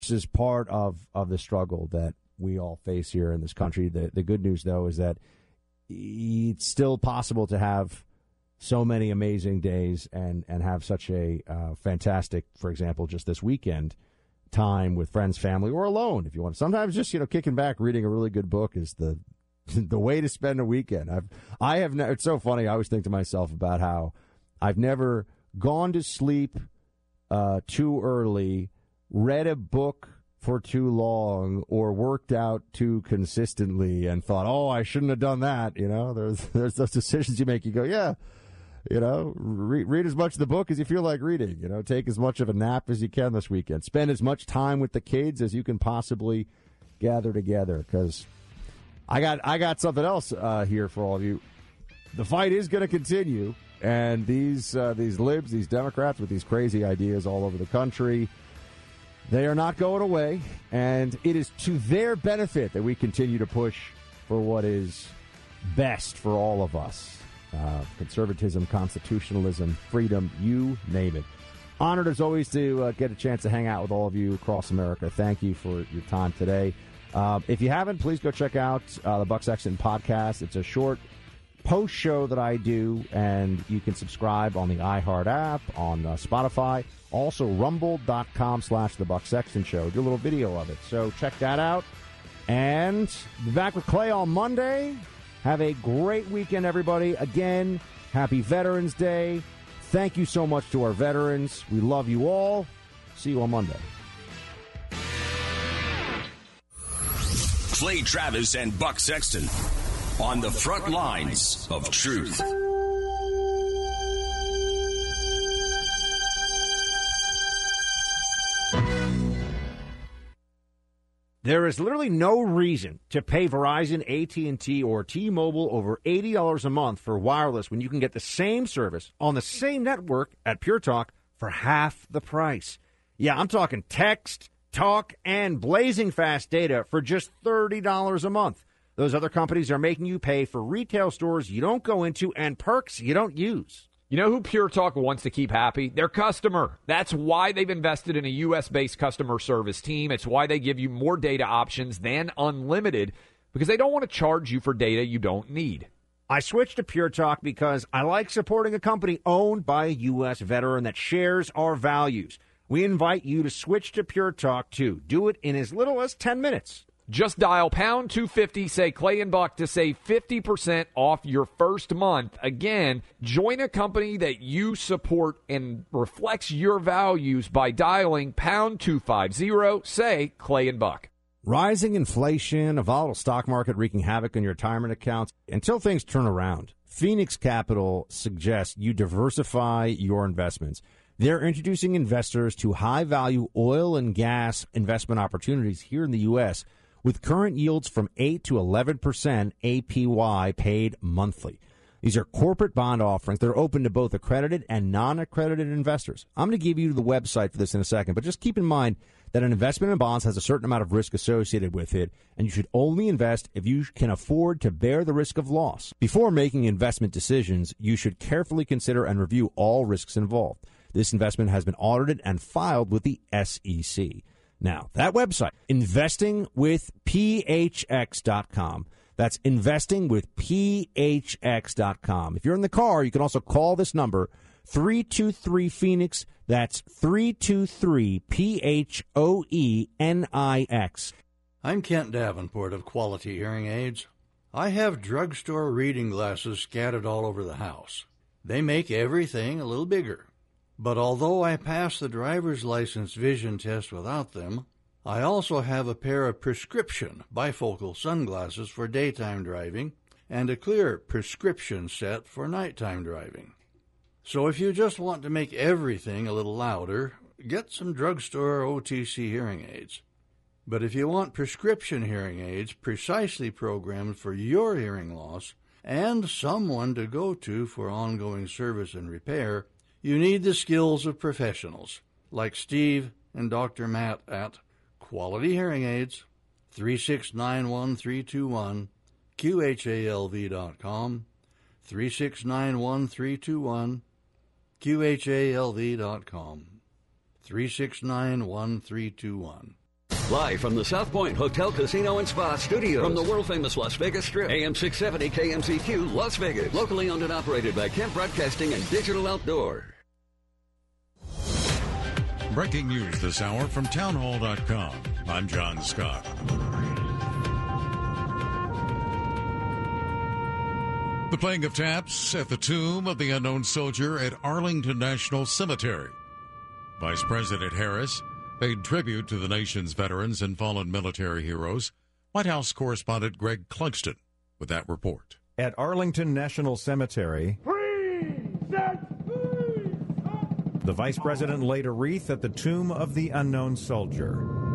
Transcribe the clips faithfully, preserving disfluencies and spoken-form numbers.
This is part of, of the struggle that we all face here in this country. The, the good news, though, is that it's still possible to have so many amazing days and, and have such a uh, fantastic, for example, just this weekend, time with friends, family, or alone if you want. Sometimes just, you know, kicking back, reading a really good book is the the way to spend a weekend. I've, I have ne- it's so funny. I always think to myself about how I've never gone to sleep uh, too early, read a book for too long, or worked out too consistently and thought, oh, I shouldn't have done that. You know, there's there's those decisions you make. You go, yeah, you know, re- read as much of the book as you feel like reading. You know, take as much of a nap as you can this weekend. Spend as much time with the kids as you can possibly gather together. Because I got I got something else uh, here for all of you. The fight is going to continue, and these uh, these libs, these Democrats with these crazy ideas all over the country, they are not going away, and it is to their benefit that we continue to push for what is best for all of us. Uh, conservatism, constitutionalism, freedom, you name it. Honored, as always, to uh, get a chance to hang out with all of you across America. Thank you for your time today. Uh, if you haven't, please go check out uh, the Buck Sexton podcast. It's a short post show that I do, and you can subscribe on the iHeart app, on uh, Spotify, also rumble.com slash the Buck Sexton Show. Do a little video of it. So check that out. And be back with Clay on Monday. Have a great weekend, everybody. Again, happy Veterans Day. Thank you so much to our veterans. We love you all. See you on Monday. Clay Travis and Buck Sexton on the front lines of truth. There is literally no reason to pay Verizon, A T and T, or T-Mobile over eighty dollars a month for wireless when you can get the same service on the same network at Pure Talk for half the price. Yeah, I'm talking text, talk, and blazing fast data for just thirty dollars a month. Those other companies are making you pay for retail stores you don't go into and perks you don't use. You know who Pure Talk wants to keep happy? Their customer. That's why they've invested in a U S-based customer service team. It's why they give you more data options than unlimited, because they don't want to charge you for data you don't need. I switched to Pure Talk because I like supporting a company owned by a U S veteran that shares our values. We invite you to switch to Pure Talk, too. Do it in as little as ten minutes. Just dial pound two fifty, say Clay and Buck, to save fifty percent off your first month. Again, join a company that you support and reflects your values by dialing pound two fifty, say Clay and Buck. Rising inflation, a volatile stock market wreaking havoc on your retirement accounts. Until things turn around, Phoenix Capital suggests you diversify your investments. They're introducing investors to high-value oil and gas investment opportunities here in the U S with current yields from eight to eleven percent A P Y paid monthly. These are corporate bond offerings. They're open to both accredited and non-accredited investors. I'm going to give you the website for this in a second, but just keep in mind that an investment in bonds has a certain amount of risk associated with it, and you should only invest if you can afford to bear the risk of loss. Before making investment decisions, you should carefully consider and review all risks involved. This investment has been audited and filed with the S E C. Now, that website, investing with P H X dot com. That's investing with P H X dot com. If you're in the car, you can also call this number, three two three Phoenix. That's three two three P H O E N I X. I'm Kent Davenport of Quality Hearing Aids. I have drugstore reading glasses scattered all over the house. They make everything a little bigger. But although I passed the driver's license vision test without them, I also have a pair of prescription bifocal sunglasses for daytime driving and a clear prescription set for nighttime driving. So if you just want to make everything a little louder, get some drugstore O T C hearing aids. But if you want prescription hearing aids precisely programmed for your hearing loss and someone to go to for ongoing service and repair, you need the skills of professionals like Steve and Doctor Matt at Quality Hearing Aids, three six nine one three two one, Q H A L V dot com, three six nine one three two one, Q H A L V dot com, three six nine one three two one. Live from the South Point Hotel, Casino, and Spa Studios. From the world-famous Las Vegas Strip. A M six seventy K M C Q, Las Vegas. Locally owned and operated by Kemp Broadcasting and Digital Outdoor. Breaking news this hour from townhall dot com. I'm John Scott. The playing of taps at the tomb of the unknown soldier at Arlington National Cemetery. Vice President Harris paid tribute to the nation's veterans and fallen military heroes. White House correspondent Greg Clugston with that report. At Arlington National Cemetery, the Vice President laid a wreath at the tomb of the unknown soldier.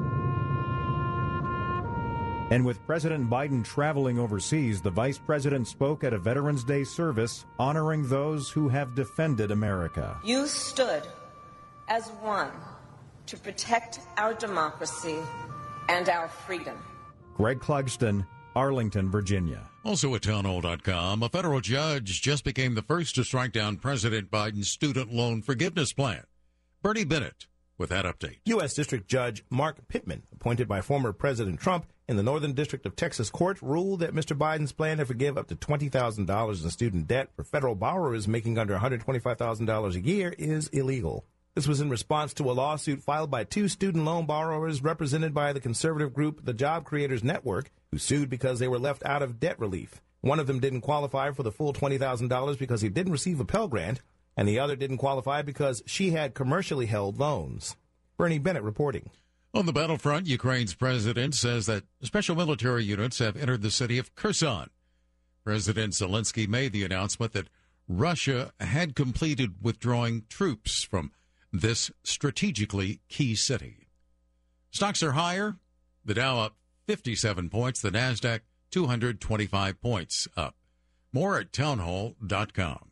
And with President Biden traveling overseas, the Vice President spoke at a Veterans Day service honoring those who have defended America. You stood as one to protect our democracy and our freedom. Greg Clugston, Arlington, Virginia. Also at townhall dot com, a federal judge just became the first to strike down President Biden's student loan forgiveness plan. Bernie Bennett with that update. U S. District Judge Mark Pittman, appointed by former President Trump in the Northern District of Texas Court, ruled that Mister Biden's plan to forgive up to twenty thousand dollars in student debt for federal borrowers making under one hundred twenty-five thousand dollars a year is illegal. This was in response to a lawsuit filed by two student loan borrowers represented by the conservative group The Job Creators Network, who sued because they were left out of debt relief. One of them didn't qualify for the full twenty thousand dollars because he didn't receive a Pell Grant, and the other didn't qualify because she had commercially held loans. Bernie Bennett reporting. On the battlefront, Ukraine's president says that special military units have entered the city of Kherson. President Zelensky made the announcement that Russia had completed withdrawing troops from this strategically key city. Stocks are higher. The Dow up fifty-seven points. The NASDAQ two hundred twenty-five points up. More at townhall dot com.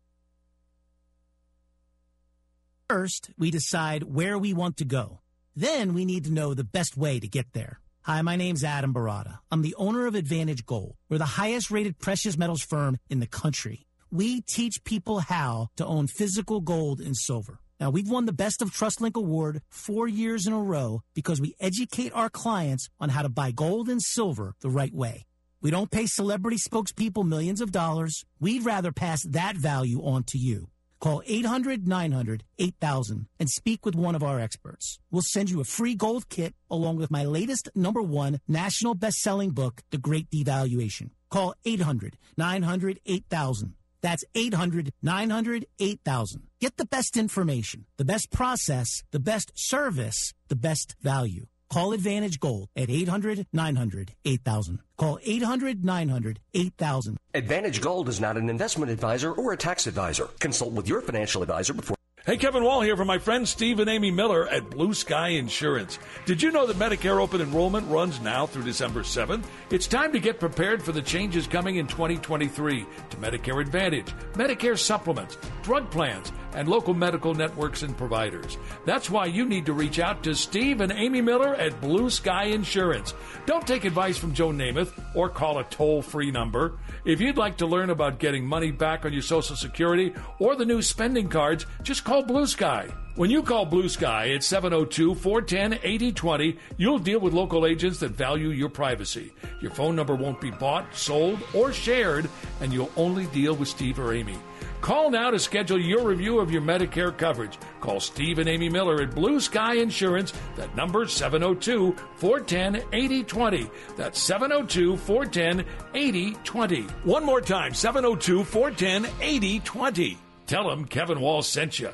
First, we decide where we want to go. Then we need to know the best way to get there. Hi, my name's Adam Barada. I'm the owner of Advantage Gold. We're the highest-rated precious metals firm in the country. We teach people how to own physical gold and silver. Now, we've won the Best of TrustLink Award four years in a row because we educate our clients on how to buy gold and silver the right way. We don't pay celebrity spokespeople millions of dollars. We'd rather pass that value on to you. Call eight hundred nine hundred eight thousand and speak with one of our experts. We'll send you a free gold kit along with my latest number one national best-selling book, The Great Devaluation. Call eight hundred nine hundred eight thousand. That's eight hundred nine hundred eight thousand. Get the best information, the best process, the best service, the best value. Call Advantage Gold at eight hundred nine hundred eight thousand. Call eight hundred nine hundred eight thousand. Advantage Gold is not an investment advisor or a tax advisor. Consult with your financial advisor before. Hey, Kevin Wall here for my friends Steve and Amy Miller at Blue Sky Insurance. Did you know that Medicare open enrollment runs now through December seventh? It's time to get prepared for the changes coming in twenty twenty-three to Medicare Advantage, Medicare supplements, drug plans, and local medical networks and providers. That's why you need to reach out to Steve and Amy Miller at Blue Sky Insurance. Don't take advice from Joe Namath or call a toll-free number. If you'd like to learn about getting money back on your Social Security or the new spending cards, just call Blue Sky. When you call Blue Sky at seven oh two, four one zero, eight oh two oh, you'll deal with local agents that value your privacy. Your phone number won't be bought, sold, or shared, and you'll only deal with Steve or Amy. Call now to schedule your review of your Medicare coverage. Call Steve and Amy Miller at Blue Sky Insurance. That number is seven oh two, four one zero, eight oh two oh. That's seven oh two, four one zero, eight oh two oh. One more time, seven oh two, four one zero, eight oh two oh. Tell them Kevin Wall sent you.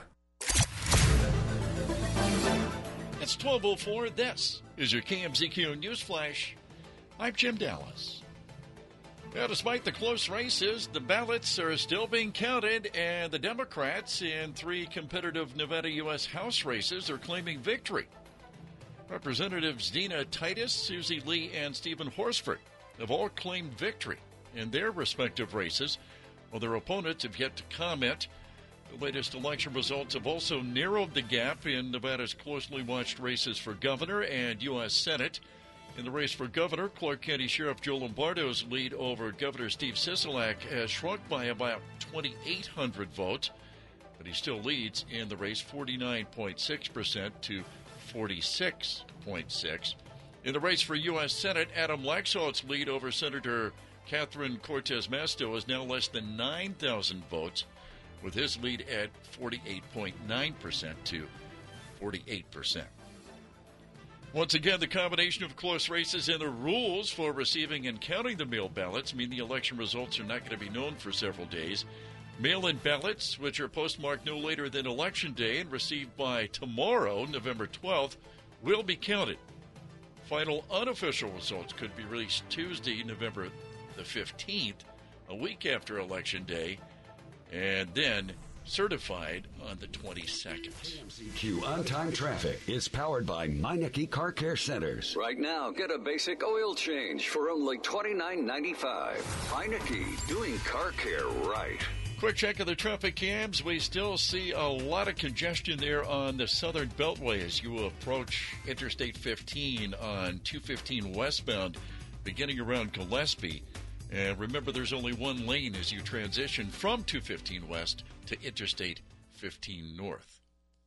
It's twelve oh four. This is your K M Z Q News Flash. I'm Jim Dallas. Well, despite the close races, the ballots are still being counted, and the Democrats in three competitive Nevada U S House races are claiming victory. Representatives Dina Titus, Susie Lee, and Stephen Horsford have all claimed victory in their respective races, while their opponents have yet to comment. The latest election results have also narrowed the gap in Nevada's closely watched races for governor and U S Senate. In the race for governor, Clark County Sheriff Joe Lombardo's lead over Governor Steve Sisolak has shrunk by about twenty-eight hundred votes, but he still leads in the race forty-nine point six percent to forty-six point six percent. In the race for U S. Senate, Adam Laxalt's lead over Senator Catherine Cortez Masto is now less than nine thousand votes, with his lead at forty-eight point nine percent to forty-eight percent. Once again, the combination of close races and the rules for receiving and counting the mail ballots mean the election results are not going to be known for several days. Mail-in ballots, which are postmarked no later than Election Day and received by tomorrow, November twelfth, will be counted. Final unofficial results could be released Tuesday, November the fifteenth, a week after Election Day, and then certified on the twenty-second. K M Z Q on-time traffic is powered by Meineke Car Care Centers. Right now, get a basic oil change for only twenty-nine ninety-five. Meineke, doing car care right. Quick check of the traffic cams. We still see a lot of congestion there on the Southern Beltway as you approach Interstate fifteen on two fifteen westbound, beginning around Gillespie. And remember, there's only one lane as you transition from two fifteen west to Interstate fifteen north.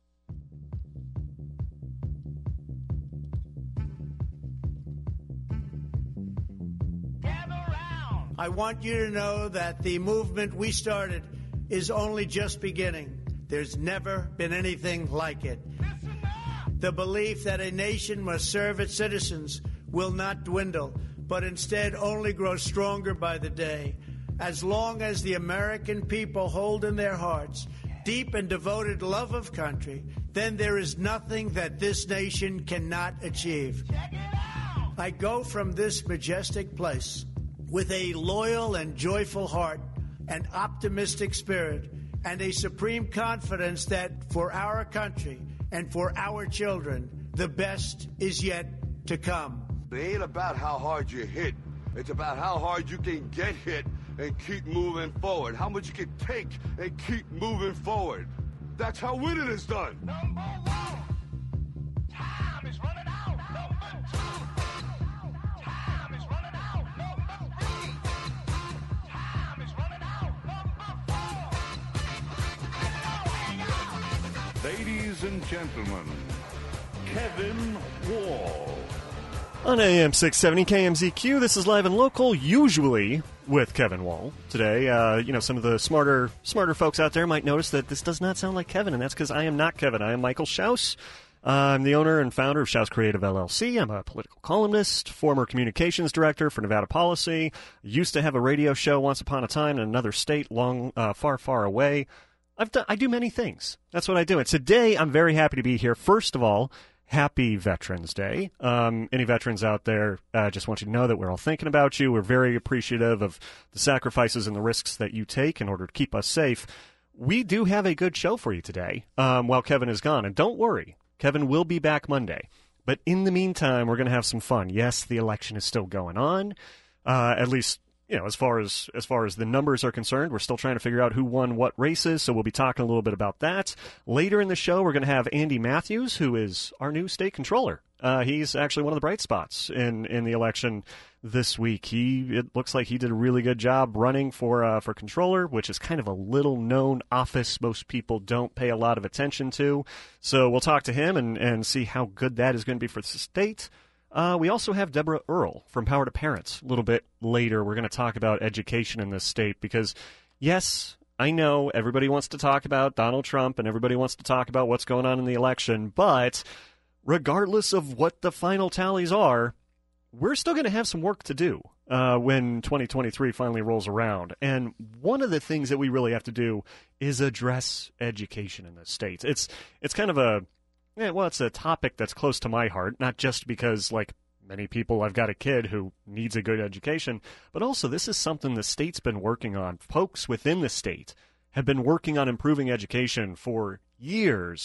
I want you to know that the movement we started is only just beginning. There's never been anything like it. The belief that a nation must serve its citizens will not dwindle, but instead only grow stronger by the day. As long as the American people hold in their hearts deep and devoted love of country, then there is nothing that this nation cannot achieve. I go from this majestic place with a loyal and joyful heart, an optimistic spirit, and a supreme confidence that for our country and for our children, the best is yet to come. It ain't about how hard you hit. It's about how hard you can get hit and keep moving forward. How much you can take and keep moving forward. That's how winning is done. Number one. Time is running out. Number two. Time is running out. Number three. Time is running out. Number four. Ladies and gentlemen, Kevin Wall. On A M six seventy K M Z Q, this is Live and Local, usually with Kevin Wall. Today, uh, you know, some of the smarter smarter folks out there might notice that this does not sound like Kevin, and that's because I am not Kevin. I am Michael Schaus. Uh, I'm the owner and founder of Schaus Creative L L C. I'm a political columnist, former communications director for Nevada Policy. Used to have a radio show once upon a time in another state long, uh, far, far away. I've done, I do many things. That's what I do. And today, I'm very happy to be here. First of all, happy Veterans Day. Um, any veterans out there, I uh, just want you to know that we're all thinking about you. We're very appreciative of the sacrifices and the risks that you take in order to keep us safe. We do have a good show for you today um, while Kevin is gone. And don't worry, Kevin will be back Monday. But in the meantime, we're going to have some fun. Yes, the election is still going on, uh, at least, you know, as far as as far as the numbers are concerned. We're still trying to figure out who won what races, so we'll be talking a little bit about that. Later in the show, we're going to have Andy Matthews, who is our new state controller. Uh, he's actually one of the bright spots in, in the election this week. He it looks like he did a really good job running for uh, for controller, which is kind of a little-known office most people don't pay a lot of attention to. So we'll talk to him and, and see how good that is going to be for the state. Uh, we also have Deborah Earle from Power to Parents a little bit later. We're going to talk about education in this state because, yes, I know everybody wants to talk about Donald Trump and everybody wants to talk about what's going on in the election, but regardless of what the final tallies are, we're still going to have some work to do uh, when twenty twenty-three finally rolls around. And one of the things that we really have to do is address education in this state. It's it's kind of a Yeah, well, it's a topic that's close to my heart, not just because, like many people, I've got a kid who needs a good education, but also this is something the state's been working on. Folks within the state have been working on improving education for years,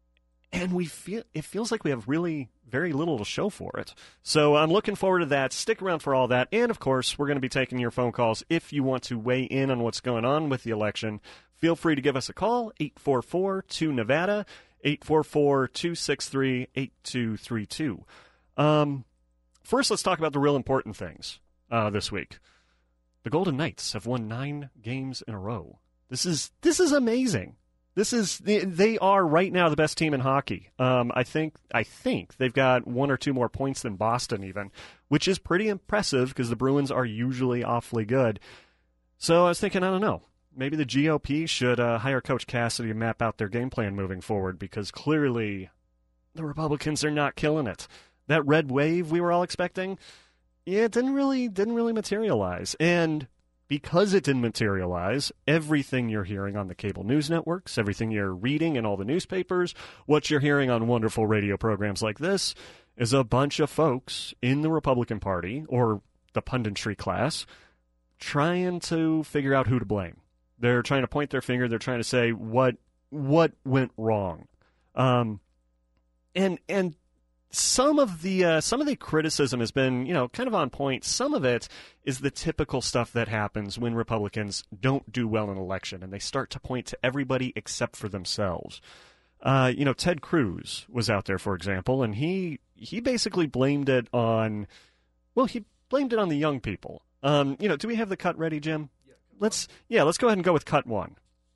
and we feel it feels like we have really very little to show for it. So I'm looking forward to that. Stick around for all that. And, of course, we're going to be taking your phone calls if you want to weigh in on what's going on with the election. Feel free to give us a call, eight four four two Nevada. eight four four, two six three, eight two three two. Um, first, let's talk about the real important things uh, this week. The Golden Knights have won nine games in a row. This is this is amazing. This is they are right now the best team in hockey. Um, I think I think they've got one or two more points than Boston even, which is pretty impressive because the Bruins are usually awfully good. So I was thinking, I don't know, maybe the G O P should uh, hire Coach Cassidy to map out their game plan moving forward because clearly the Republicans are not killing it. That red wave we were all expecting, yeah, it didn't really didn't really materialize. And because it didn't materialize, everything you're hearing on the cable news networks, everything you're reading in all the newspapers, what you're hearing on wonderful radio programs like this, is a bunch of folks in the Republican Party, or the punditry class, trying to figure out who to blame. They're trying to point their finger. They're trying to say what what went wrong. Um, and and Some of the uh, some of the criticism has been, you know, kind of on point. Some of it is the typical stuff that happens when Republicans don't do well in an election, and they start to point to everybody except for themselves. Uh, you know, Ted Cruz was out there, for example, and he he basically blamed it on, well, he blamed it on the young people. Um, you know, do we have the cut ready, Jim? Yeah, let's yeah, let's go ahead and go with cut one.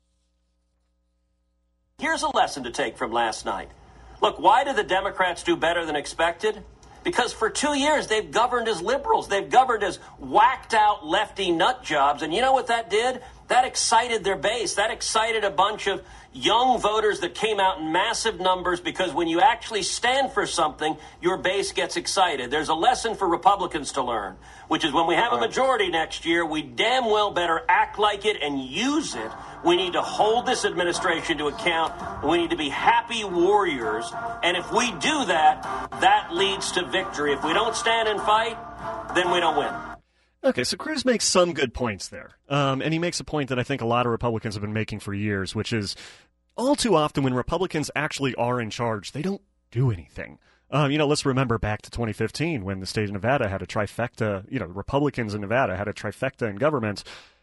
Here's a lesson to take from last night. Look, why did the Democrats do better than expected? Because for two years they've governed as liberals. They've governed as whacked-out lefty nut jobs. And you know what that did? That excited their base. That excited a bunch of young voters that came out in massive numbers because when you actually stand for something, your base gets excited. There's a lesson for Republicans to learn, which is when we have a majority next year, we damn well better act like it and use it. We need to hold this administration to account. We need to be happy warriors. And if we do that, that leads to victory. If we don't stand and fight, then we don't win. Okay, so Cruz makes some good points there. Um, and he makes a point that I think a lot of Republicans have been making for years, which is all too often when Republicans actually are in charge, they don't do anything. Um, you know, let's remember back to twenty fifteen when the state of Nevada had a trifecta, you know, Republicans in Nevada had a trifecta in government.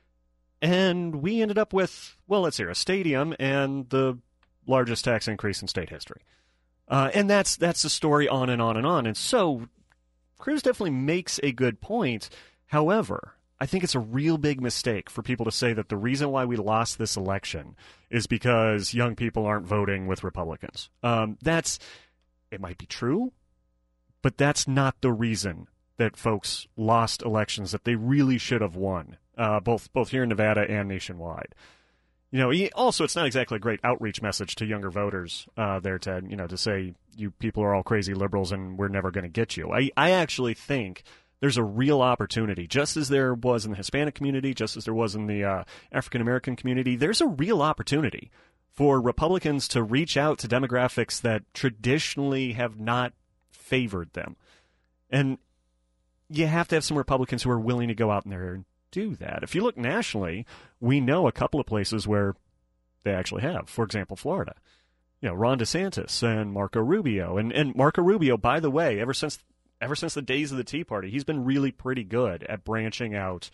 And we ended up with, well, let's hear, a stadium and the largest tax increase in state history. Uh, and that's that's the story on and on and on. And so Cruz definitely makes a good point. However, I think it's a real big mistake for people to say that the reason why we lost this election is because young people aren't voting with Republicans. Um, that's, it might be true, but that's not the reason that folks lost elections that they really should have won, uh, both both here in Nevada and nationwide. You know, he, also, it's not exactly a great outreach message to younger voters uh, there, Ted, you know, to say you people are all crazy liberals and we're never going to get you. I, I actually think there's a real opportunity, just as there was in the Hispanic community, just as there was in the uh, African-American community, there's a real opportunity for Republicans to reach out to demographics that traditionally have not favored them. And you have to have some Republicans who are willing to go out in there and do that. If you look nationally, we know a couple of places where they actually have. For example, Florida. You know, Ron DeSantis and Marco Rubio. And, and Marco Rubio, by the way, ever since ever since the days of the Tea Party, he's been really pretty good at branching out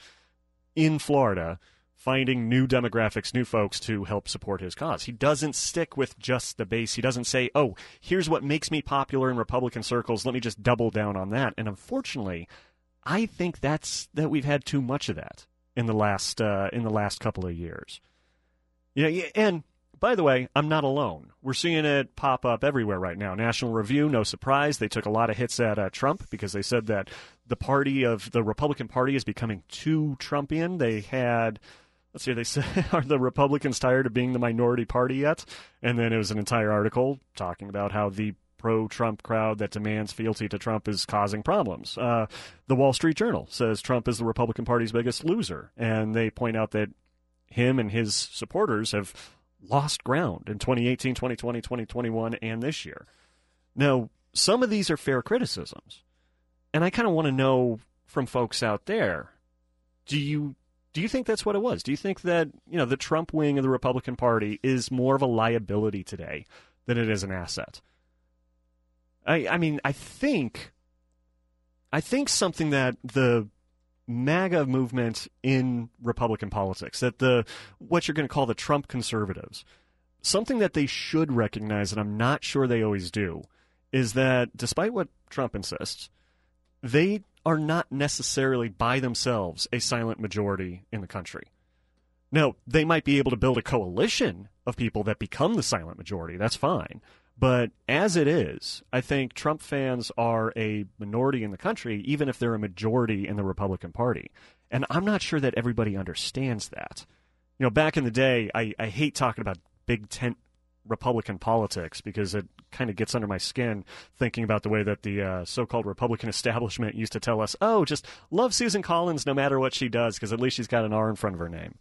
in Florida, finding new demographics, new folks to help support his cause. He doesn't stick with just the base. He doesn't say, oh, here's what makes me popular in Republican circles. Let me just double down on that. And unfortunately, I think that's that we've had too much of that in the last uh, in the last couple of years. Yeah, you know, and by the way, I'm not alone. We're seeing it pop up everywhere right now. National Review, no surprise, they took a lot of hits at uh, Trump because they said that the party of the Republican Party is becoming too Trumpian. They had, let's see, they said, are the Republicans tired of being the minority party yet? And then it was an entire article talking about how the pro-Trump crowd that demands fealty to Trump is causing problems. Uh, the Wall Street Journal says Trump is the Republican Party's biggest loser, and they point out that him and his supporters have lost ground in twenty eighteen, twenty twenty, twenty twenty-one, and this year. Now, some of these are fair criticisms, and I kind of want to know from folks out there, do you do you think that's what it was? Do you think that, you know, the Trump wing of the Republican Party is more of a liability today than it is an asset? I, I mean, I think, I think something that the MAGA movement in Republican politics, that the what you're going to call the Trump conservatives, something that they should recognize, and I'm not sure they always do, is that despite what Trump insists, they are not necessarily by themselves a silent majority in the country. Now, they might be able to build a coalition of people that become the silent majority. That's fine. But as it is, I think Trump fans are a minority in the country, even if they're a majority in the Republican Party. And I'm not sure that everybody understands that. You know, back in the day, I, I hate talking about big tent Republican politics because it kind of gets under my skin thinking about the way that the uh, so-called Republican establishment used to tell us, oh, just love Susan Collins no matter what she does because at least she's got an R in front of her name.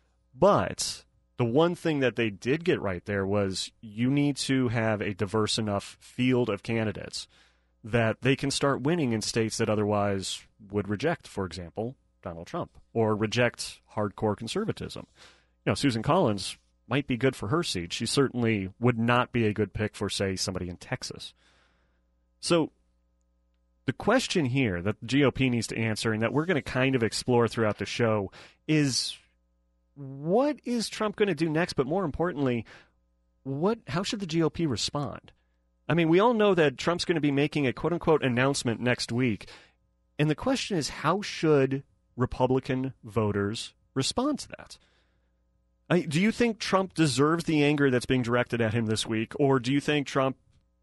But the one thing that they did get right there was you need to have a diverse enough field of candidates that they can start winning in states that otherwise would reject, for example, Donald Trump, or reject hardcore conservatism. You know, Susan Collins might be good for her seat. She certainly would not be a good pick for, say, somebody in Texas. So the question here that the G O P needs to answer and that we're going to kind of explore throughout the show is, what is Trump going to do next? But more importantly, what? How should the G O P respond? I mean, we all know that Trump's going to be making a quote-unquote announcement next week. And the question is, how should Republican voters respond to that? I, do you think Trump deserves the anger that's being directed at him this week? Or do you think Trump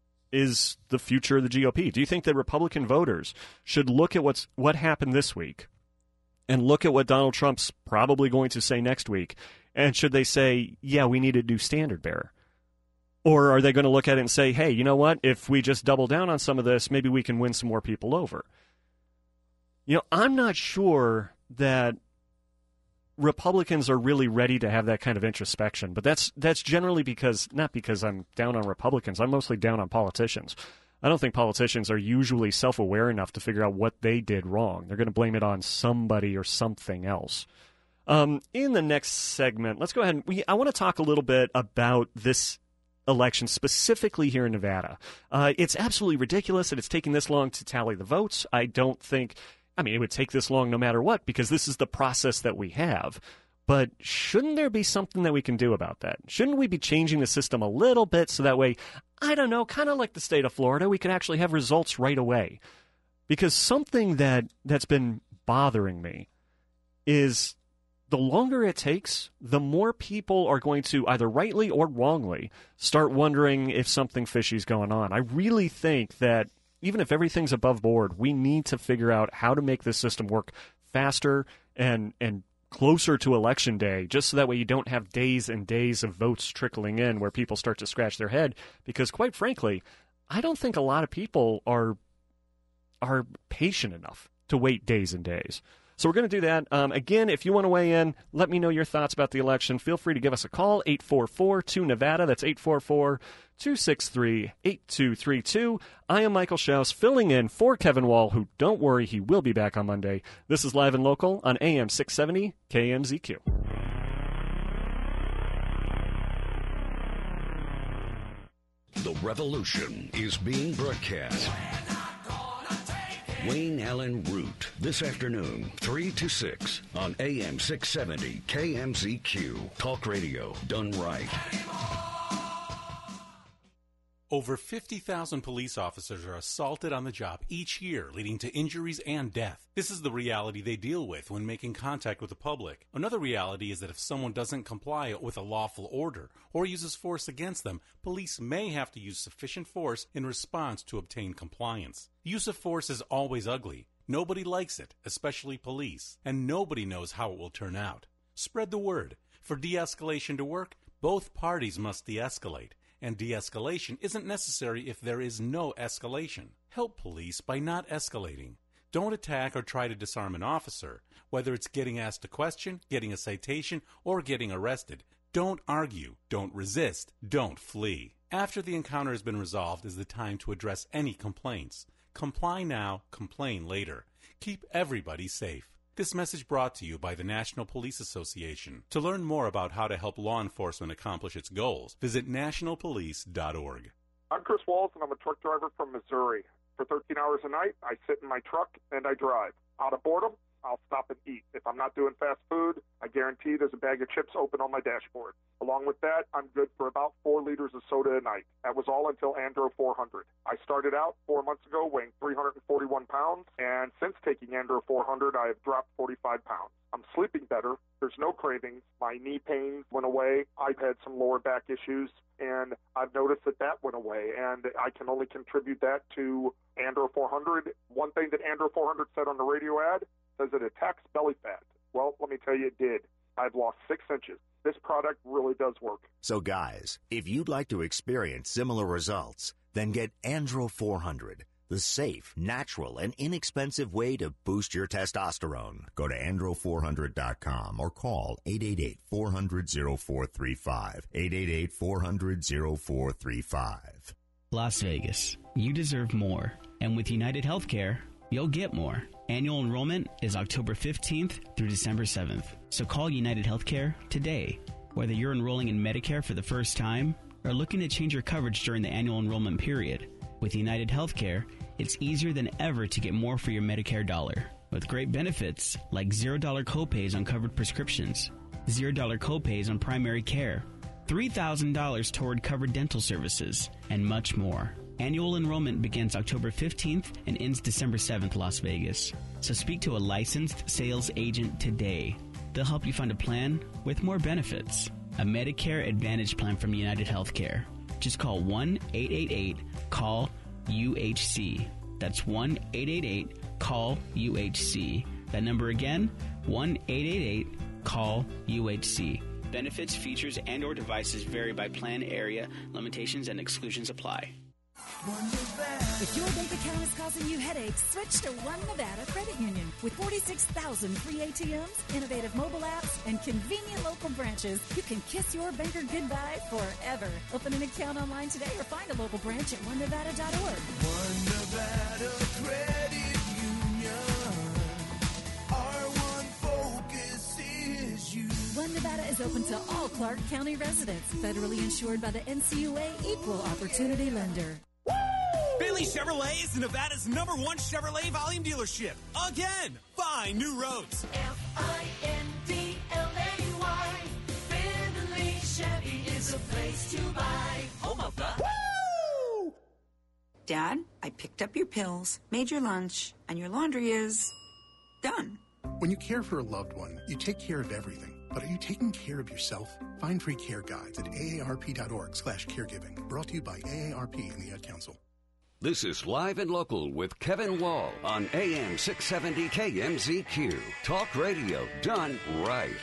is the future of the G O P? Do you think that Republican voters should look at what's what happened this week and look at what Donald Trump's probably going to say next week? And should they say, yeah, we need a new standard bearer? Or are they going to look at it and say, hey, you know what? If we just double down on some of this, maybe we can win some more people over. You know, I'm not sure that Republicans are really ready to have that kind of introspection, but that's that's generally because, not because I'm down on Republicans, I'm mostly down on politicians. I don't think politicians are usually self-aware enough to figure out what they did wrong. They're going to blame it on somebody or something else. Um, in the next segment, let's go ahead and we, I want to talk a little bit about this election specifically here in Nevada. Uh, it's absolutely ridiculous that it's taking this long to tally the votes. I don't think... I mean, it would take this long no matter what, because this is the process that we have. But shouldn't there be something that we can do about that? Shouldn't we be changing the system a little bit so that way, I don't know, kind of like the state of Florida, we can actually have results right away? Because something that, that's been bothering me is the longer it takes, the more people are going to either rightly or wrongly start wondering if something fishy is going on. I really think that even if everything's above board, we need to figure out how to make this system work faster and and closer to Election Day, just so that way you don't have days and days of votes trickling in where people start to scratch their head. Because quite frankly, I don't think a lot of people are are patient enough to wait days and days. So we're going to do that. Um, again, if you want to weigh in, let me know your thoughts about the election. Feel free to give us a call, eight four four two Nevada. That's eight four four two six three eight two three two. I am Michael Schaus, filling in for Kevin Wall, who, don't worry, he will be back on Monday. This is Live and Local on A M six seventy K M Z Q. The revolution is being broadcast. Wayne Allen Root, this afternoon, three to six, on A M six seventy K M Z Q. Talk radio done right. Over fifty thousand police officers are assaulted on the job each year, leading to injuries and death. This is the reality they deal with when making contact with the public. Another reality is that if someone doesn't comply with a lawful order or uses force against them, police may have to use sufficient force in response to obtain compliance. The use of force is always ugly. Nobody likes it, especially police, and nobody knows how it will turn out. Spread the word. For de-escalation to work, both parties must de-escalate. And de-escalation isn't necessary if there is no escalation. Help police by not escalating. Don't attack or try to disarm an officer. Whether it's getting asked a question, getting a citation, or getting arrested, don't argue, don't resist, don't flee. After the encounter has been resolved is the time to address any complaints. Comply now, complain later. Keep everybody safe. This message brought to you by the National Police Association. To learn more about how to help law enforcement accomplish its goals, visit national police dot org. I'm Chris Walls, and I'm a truck driver from Missouri. For thirteen hours a night, I sit in my truck and I drive. Out of boredom, I'll stop and eat. If I'm not doing fast food, I guarantee there's a bag of chips open on my dashboard. Along with that, I'm good for about four liters of soda a night. That was all until Andro four hundred. I started out four months ago weighing three hundred forty-one pounds, and since taking Andro four hundred, I have dropped forty-five pounds. I'm sleeping better. There's no cravings. My knee pains went away. I've had some lower back issues, and I've noticed that that went away, and I can only contribute that to Andro four hundred. One thing that Andro four hundred said on the radio ad says it attacks belly fat. Well, let me tell you, it did. I've lost six inches. This product really does work. So, guys, if you'd like to experience similar results, then get Andro four hundred, the safe, natural, and inexpensive way to boost your testosterone. Go to andro four hundred dot com or call eight eight eight, four hundred, oh four three five, eight eight eight, four hundred, oh four three five. Las Vegas, you deserve more. And with United Healthcare, you'll get more. Annual enrollment is October fifteenth through December seventh. So call United Healthcare today. Whether you're enrolling in Medicare for the first time or looking to change your coverage during the annual enrollment period, with United Healthcare, it's easier than ever to get more for your Medicare dollar. With great benefits like zero dollars copays on covered prescriptions, zero dollars copays on primary care, three thousand dollars toward covered dental services, and much more. Annual enrollment begins October fifteenth and ends December seventh, Las Vegas. So speak to a licensed sales agent today. They'll help you find a plan with more benefits. A Medicare Advantage plan from United Healthcare. Just call one eight eight eight, call U H C. That's one eight eight eight, call U H C. That number again, one eight eight eight, call U H C. Benefits, features, and or devices vary by plan, area, limitations, and exclusions apply. If your bank account is causing you headaches, switch to One Nevada Credit Union. With forty-six thousand free A T Ms, innovative mobile apps, and convenient local branches, you can kiss your banker goodbye forever. Open an account online today or find a local branch at one nevada dot org. One Nevada Credit Union. Our one focus is you. One Nevada is open to all Clark County residents, federally insured by the N C U A Equal Opportunity Lender. Bailey Chevrolet is Nevada's number one Chevrolet volume dealership. Again, find new roads. F I N D L A Y. Findlay Chevy is a place to buy. Home of the... Woo! Dad, I picked up your pills, made your lunch, and your laundry is done. When you care for a loved one, you take care of everything. But are you taking care of yourself? Find free care guides at A A R P dot org slash caregiving. Brought to you by A A R P and the Ad Council. This is Live and Local with Kevin Wall on A M six seventy K M Z Q. Talk radio done right.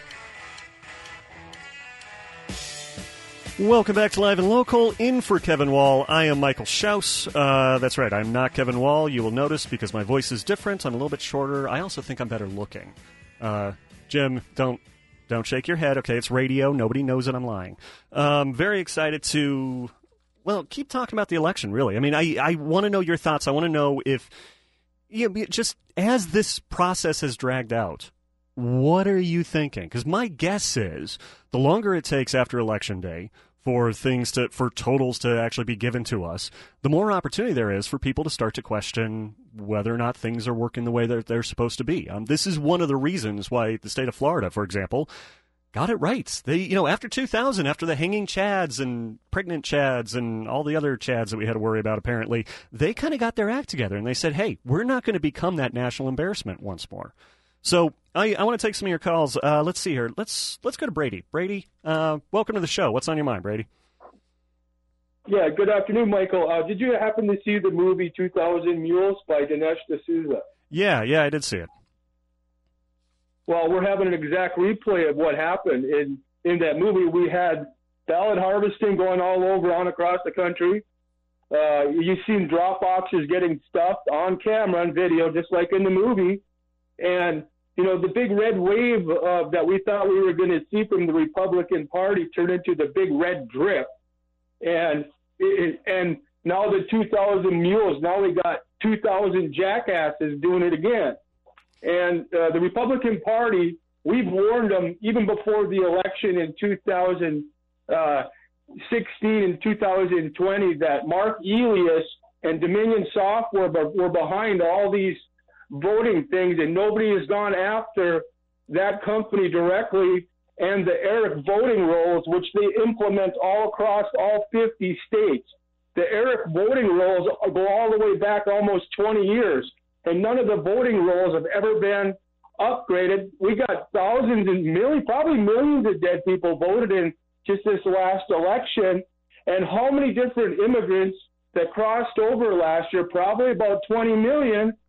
Welcome back to Live and Local. In for Kevin Wall, I am Michael Schaus. Uh, that's right, I'm not Kevin Wall. You will notice because my voice is different. I'm a little bit shorter. I also think I'm better looking. Uh, Jim, don't don't shake your head. Okay, it's radio. Nobody knows that I'm lying. Um, very excited to... Well, keep talking about the election, really. I mean, I, I want to know your thoughts. I want to know if, you know, just as this process has dragged out, what are you thinking? Because my guess is the longer it takes after Election Day for things to, for totals to actually be given to us, the more opportunity there is for people to start to question whether or not things are working the way that they're supposed to be. Um, this is one of the reasons why the state of Florida, for example, got it right. They, you know, after two thousand, after the hanging chads and pregnant chads and all the other chads that we had to worry about, apparently, they kind of got their act together and they said, hey, we're not going to become that national embarrassment once more. So I, I want to take some of your calls. Uh, let's see here. Let's let's go to Brady. Brady, uh, welcome to the show. What's on your mind, Brady? Yeah, good afternoon, Michael. Uh, did you happen to see the movie two thousand Mules by Dinesh D'Souza? Yeah, yeah, I did see it. Well, we're having an exact replay of what happened. In in that movie, we had ballot harvesting going all over on across the country. Uh, you've seen drop boxes getting stuffed on camera and video, just like in the movie. And, you know, the big red wave uh, that we thought we were going to see from the Republican Party turned into the big red drip. And it, and now the two thousand mules, now we got two thousand jackasses doing it again. And uh, the Republican Party, we've warned them even before the election in two thousand sixteen and two thousand twenty that Mark Elias and Dominion Software were behind all these voting things, and nobody has gone after that company directly and the ERIC voting rolls, which they implement all across all fifty states. The ERIC voting rolls go all the way back almost twenty years, and none of the voting rolls have ever been upgraded. We got thousands and millions, probably millions of dead people voted in just this last election. And how many different immigrants that crossed over last year, probably about twenty million,